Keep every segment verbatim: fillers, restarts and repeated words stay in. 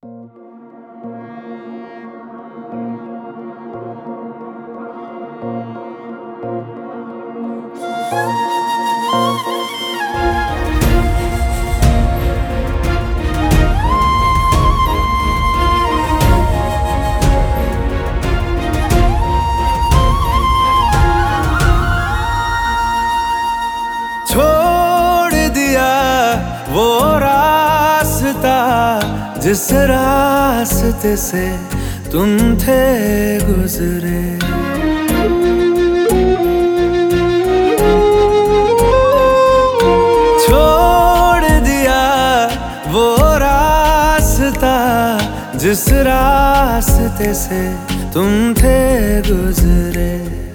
छोड़ दिया वो रास्ता जिस रास्ते से तुम थे गुजरे। छोड़ दिया वो रास्ता जिस रास्ते से तुम थे गुजरे।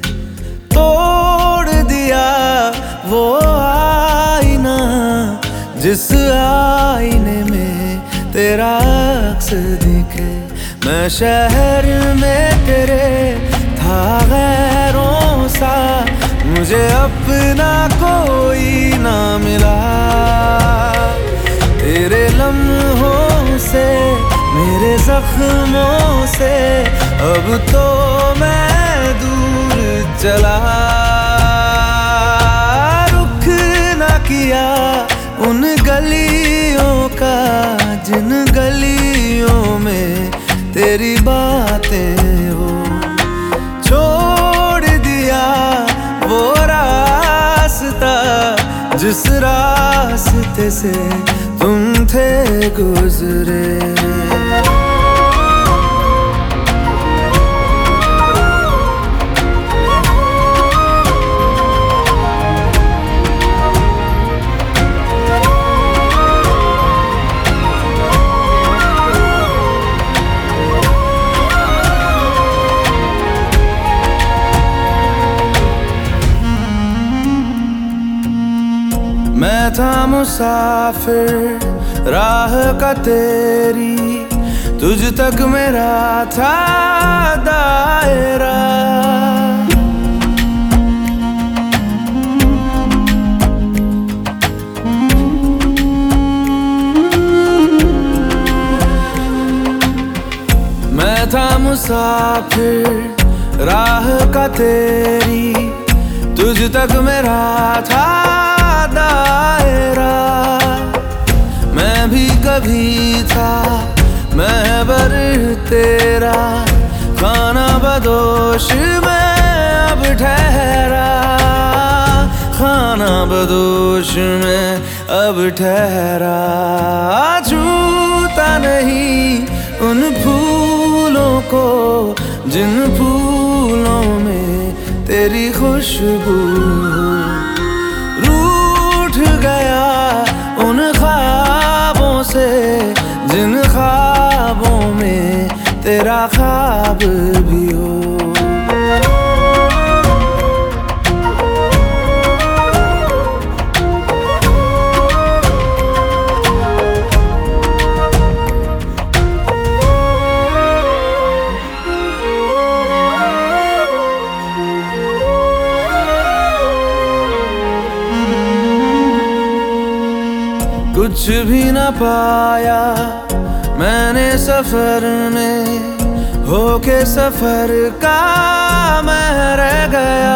तोड़ दिया वो आईना जिस आईने में तेरा अक्स दिखे। मैं शहर में तेरे था गैरों सा, मुझे अपना कोई ना मिला। तेरे लम्हों से मेरे जख्मों से अब तो मैं दूर चला। रुख ना किया उन गलियों का जिन गलियों में तेरी बातें हो। छोड़ दिया वो रास्ता जिस रास्ते से तुम थे गुजरे। मैं था मुसाफिर राह का तेरी, तुझ तक मेरा था दायरा। मैं था मुसाफिर राह का तेरी, तुझ तक मेरा था दायरा। मैं भी कभी था महबर तेरा, खाना बदोश में अब ठहरा। खाना बदोश में अब ठहरा। छूता नहीं उन फूलों को जिन फूलों में तेरी खुशबू। रूठ गया उन ख्वाबों से जिन ख्वाबों में तेरा ख्वाब भी हो। कुछ भी न पाया मैंने सफर में, होके सफर का मैं रह गया।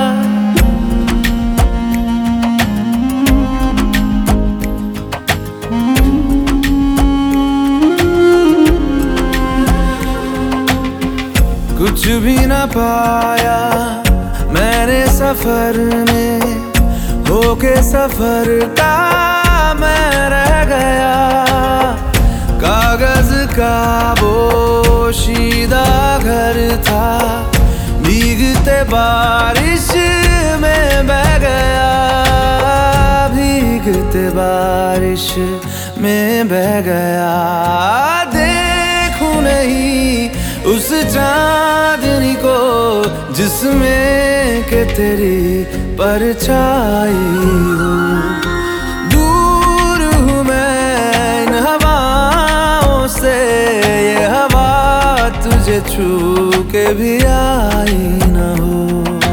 कुछ भी न पाया मैंने सफर में, होके सफर का मैं रह गया। कागज का पोशीदा घर था, भीगते बारिश में बह गया। भीगते बारिश में बह गया। देखूं नहीं उस चांदनी को जिसमें के तेरी परछाई हो। दूर हूँ मैं इन हवाओं से, ये हवा तुझे छू के भी आई न हो।